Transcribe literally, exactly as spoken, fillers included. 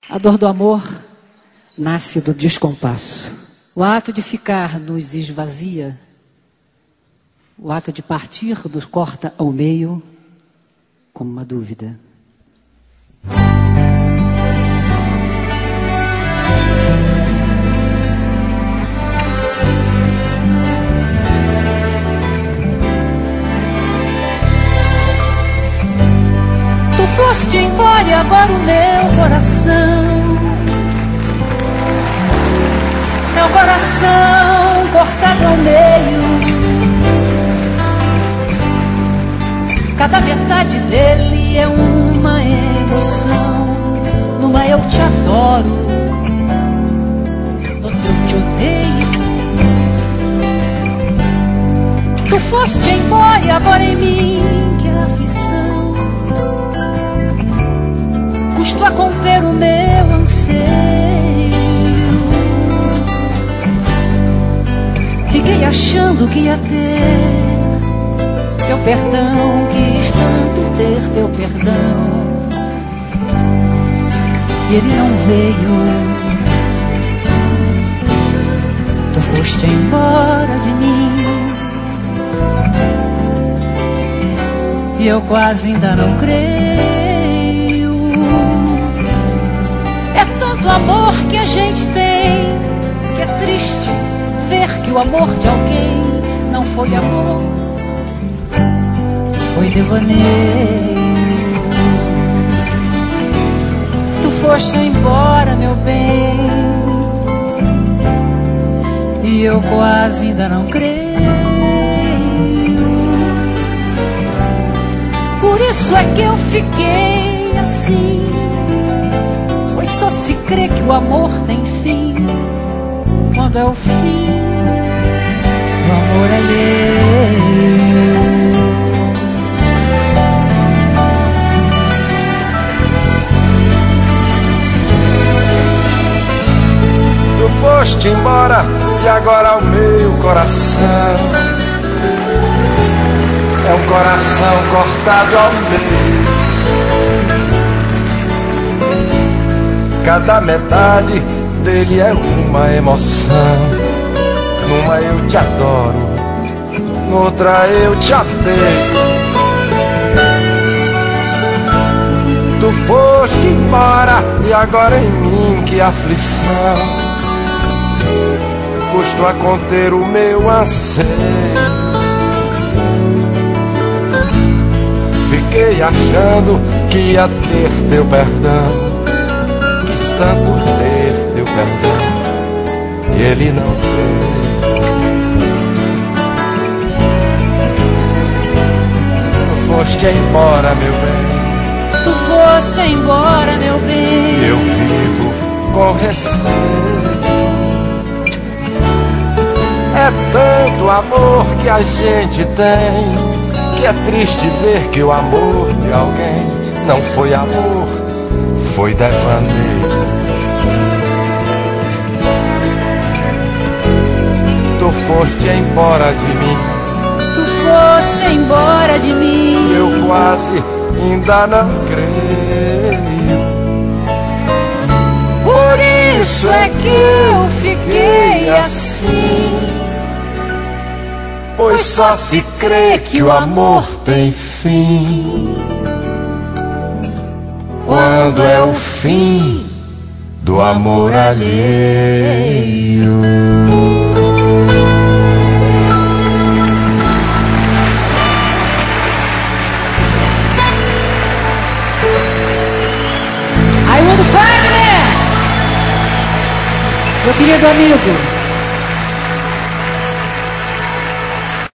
A dor do amor nasce do descompasso. O ato de ficar nos esvazia. O ato de partir nos corta ao meio como uma dúvida. Tu foste embora e agora o meu coração, meu coração cortado ao meio. Cada metade dele é uma emoção. Numa eu te adoro, noutra eu te odeio. Tu foste embora e agora em mim que é aflição. Custo a conter o meu anseio. Fiquei achando que ia ter teu perdão, quis tanto ter teu perdão, e ele não veio. Tu foste embora de mim e eu quase ainda não creio. É tanto amor que a gente tem que é triste ver que o amor de alguém não foi amor, foi devaneio. Tu foste embora, meu bem, e eu quase ainda não creio. Por isso é que eu fiquei assim, pois só se crê que o amor tem fim quando é o fim do amor alheio. Tu foste embora e agora o meu coração é um coração cortado ao meio. Cada metade dele é uma emoção. Numa eu te adoro, noutra eu te odeio. Tu foste embora e agora em mim que aflição. Custo a conter o meu anseio. Fiquei achando que ia ter teu perdão, quis tanto ter teu perdão, e ele não veio. Tu foste embora, meu bem. Tu foste embora, meu bem. Eu vivo com receio. É tanto amor que a gente tem que é triste ver que o amor de alguém não foi amor, foi devaneio. Tu foste embora de mim, tu foste embora de mim, eu quase ainda não creio. Por isso é que eu fiquei assim, pois só se crê que o amor tem fim quando é o fim do amor alheio. Raimundo Fagner, meu querido amigo.